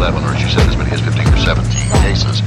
lab on Earth, you said as many as 15 or 17 cases.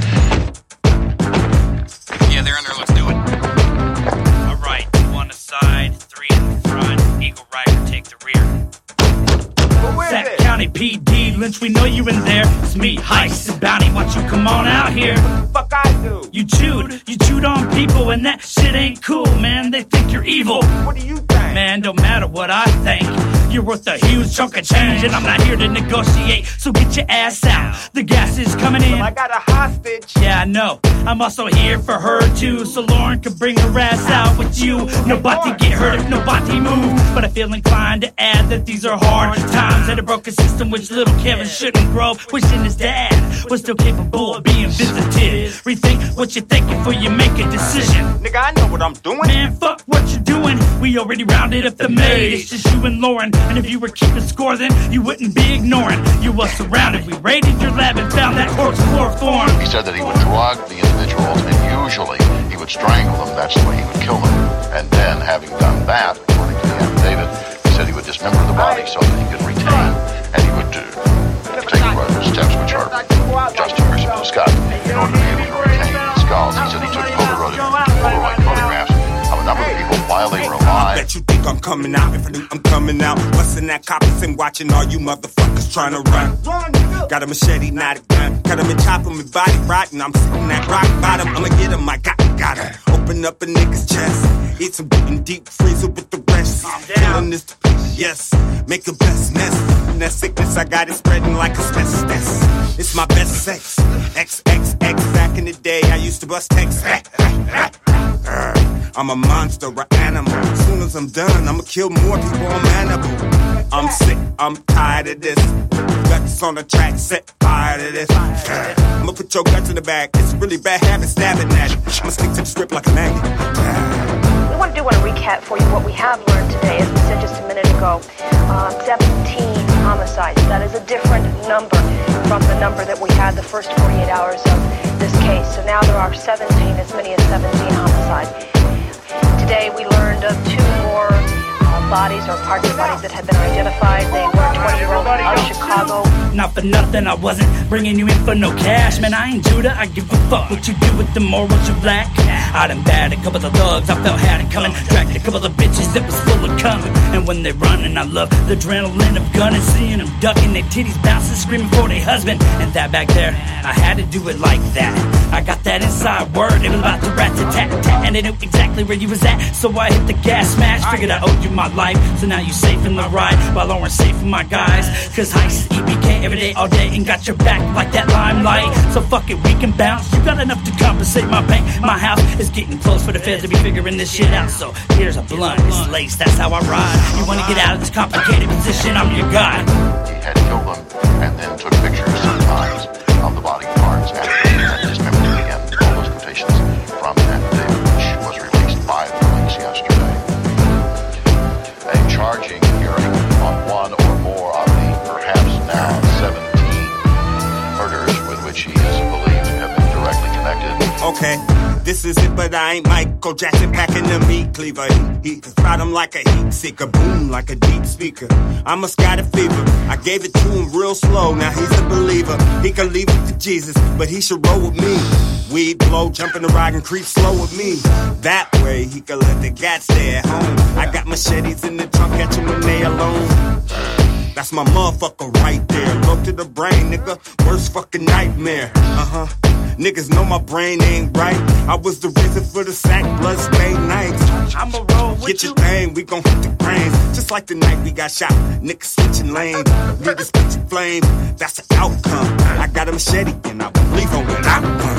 Yeah, they're in there. Let's do it. All right, 2 on the side, 3 in the front. Eagle Rider, take the rear. Sac County PD, Lynch, we know you in there. It's me, Heist, and Bounty, why don't you come on out here? Fuck I do. You chewed on people, and that shit ain't cool, man. They think you're evil. What do you think? Man, don't matter what I think. You're worth a huge chunk of change, and I'm not here to negotiate, so get your ass out. The gas is coming in. Well, I got a hostage. Yeah, I know. I'm also here for her too, so Lauren could bring her ass out with you. Nobody get hurt if nobody move, but I feel inclined to add that these are hard times and a broken system which little Kevin shouldn't grow. Wishing his dad was still capable of being visited. Rethink what you're thinking before you make a decision. Nigga, I know what I'm doing. Man, fuck what you're doing. We already rounded up the maid. It's just you and Lauren, and if you were keeping score, then you wouldn't be ignoring. You were surrounded. We raided your lab and found that corpse chloroform. He said that he would drug the individuals, and usually he would strangle them. That's the way he would kill them. And then, having done that, according to the affidavit, he said he would dismember the body so that he could retain, and he would take steps which are just too risky to Scott in order to be able to retain the skulls. He said he took Polaroid photographs of a number of people while they were alive. I bet you think I'm coming out. If I think I'm coming out, busting that coppers and watching all you motherfuckers trying to run. Got a machete, not a gun. Cut him and chop him, his body rotten. I'm sitting at rock bottom. I'ma get him, I got him. Open up a nigga's chest. Eat some deep freezer with the rest. Killing this, yes. Make a best mess. And that sickness I got is spreading like asbestos. It's my best sex. XXX. Back in the day, I used to bust text. I'm a monster, an animal. As soon as I'm done, I'ma kill more people. I'm animal. I'm sick, I'm tired of this. Guts on the track, set fire to this. I'ma put your guts in the bag. It's a really bad habit, stabbing at it. I'ma stick to the script like a magnet. We want to recap for you what we have learned today. As we said just a minute ago, 17 homicides. That is a different number from the number that we had the first 48 hours of this case. So now there are 17, as many as 17 homicides. Today we learned of 2 more bodies or parts of bodies that had been identified. They were 20-year-old out of Chicago. Not for nothing, I wasn't bringing you in for no cash. Man, I ain't Judah, I give a fuck what you do with them or what you black. I done bad a couple of thugs, I felt had it coming. Dragged a couple of bitches that was full of cum. And when they running, I love the adrenaline of gunning. Seeing them ducking, their titties bouncing, screaming for their husband. And that back there, I had to do it like that. I got that inside word, it was about to rat-a-tat-tat. And they knew exactly where you was at, so I hit the gas smash. Figured I owed you my life, so now you safe in the ride, while Lauren's safe with my guys. Cause Heist EBK every day, all day, and got your back like that limelight. So fuck it, we can bounce. You got enough to compensate my bank. My house is getting close for the feds to be figuring this shit out. So here's a blunt, it's lace, that's how I ride. You wanna get out of this complicated position, I'm your guy. He had killed them and then took pictures sometimes of the body parts and dismembered it again. All those quotations from the affidavit, which was released by the police yesterday. A charging hearing on one or more of the perhaps now 17 murders with which he is believed to have been directly connected. Okay, this is it, but I ain't Michael Jackson packing the meat cleaver. He ride him like a heat seeker, boom like a deep speaker. I'm a Scotty fever. I gave it to him real slow. Now he's a believer. He can leave it to Jesus, but he should roll with me. Weed blow, jump in the ride and creep slow with me. That way he can let the gat stay at home. I got machetes in the trunk, catch him when they alone. That's my motherfucker right there. Low to the brain, nigga. Worst fucking nightmare. Niggas know my brain ain't right. I was the reason for the sack, blood stained nights. I'ma roll with Get your thing, we gon' hit the brains. Just like the night we got shot. Niggas switching lanes. Niggas pitching flame. That's the outcome. I got a machete and I believe on what I